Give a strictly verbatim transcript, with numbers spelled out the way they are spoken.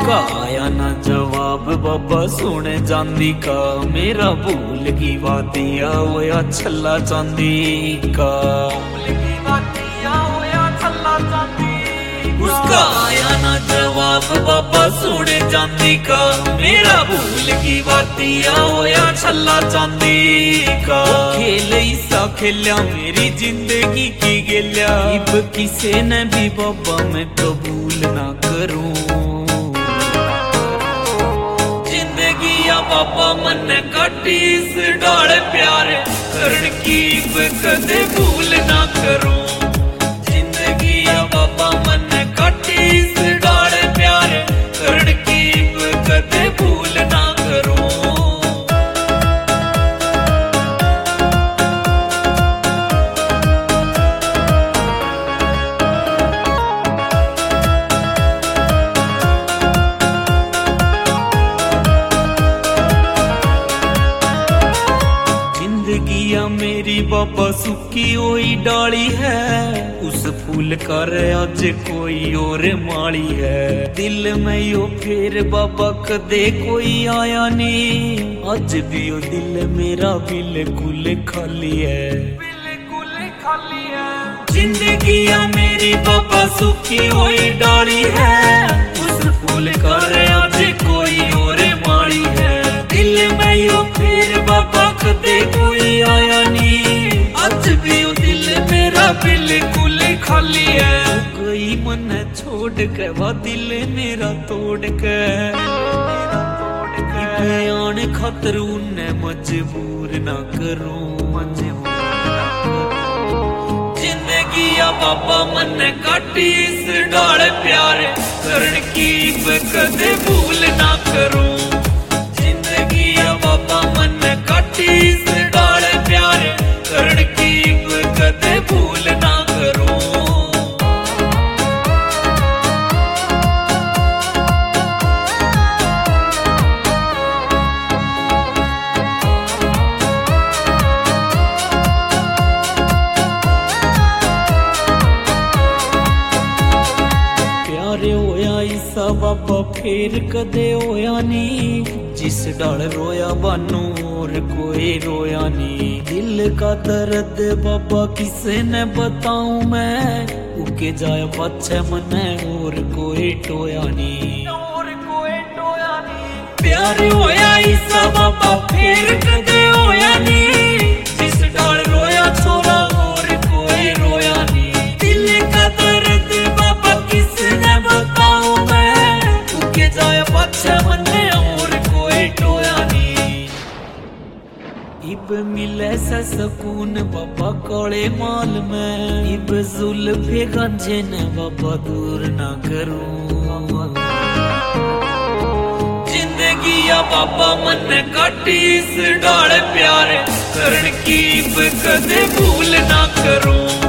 उसका आया ना जवाब बाबा सुने जांदी का, मेरा भूल की बातिया होया छल्ला चांदी का। उसका आया ना जवाब बाबा सुने जांदी का, मेरा भूल की बातिया होया छल्ला चांदी का। खेल ऐसा खेलिया मेरी जिंदगी की गेलिया, इब किसे ने भी बाबा मैं कबूल ना करूं। जिंदगी या बाबा मन काटी इस डाल प्यार करण की इब कदे भूल ना करूं। जिंदगी या बाबा मन काटी इस डाल प्यार करण की इब कदे भूल ना करूं। जिंदगिया मेरी बाबा सुखी हुई डाली है, उस फूल का आज कोई और माली है। दिल में यो फिर बाबा कदे कोई आया नहीं, आज भी यो दिल मेरा बिल्कुल खाली है, बिल्कुल खाली है। जिंदगिया मेरी बाबा सुखी हुई डाली है, उस फूल का आज कोई और माली है। दिल में यो फिर बाबा कदे कोई आया नहीं, आज भी वो दिल मेरा बिल्कुल खाली है। कोई मन छोड़ के वो दिल मेरा तोड़ के, आने खातर उन्हें मजबूर ना करूं। जिंदगी या बाबा मन काटी इस डाल प्यार करण की कदे भूल ना करूं। बाबा मन काटी इस डाल प्यार करण की कदे भूल ना करूं। प्यारे होया इसा बाबा फिर कदे होया नी, जिस डाल रोया बानू और कोई रोया नहीं। दिल का दर्द बाबा किसे ने बताऊं मैं, उके जाए पछे मने और कोई टोया नहीं, और कोई टोया नहीं। प्यार होया इसा बाबा फिर कदे होया नहीं, जिस डाल रोया छोरा और कोई रोया नहीं। दिल का दर्द बाबा किसे ने बताऊं मैं, उके जाए पछे मने और कोई टोया नहीं। इब मिले से सुकून बाबा कोले माल में, इब जुल्फे गंजे ने बाबा दूर ना करूं। जिंदगी या बाबा मन काटी इस डाल प्यार करण की इब कदे भूल ना करूं।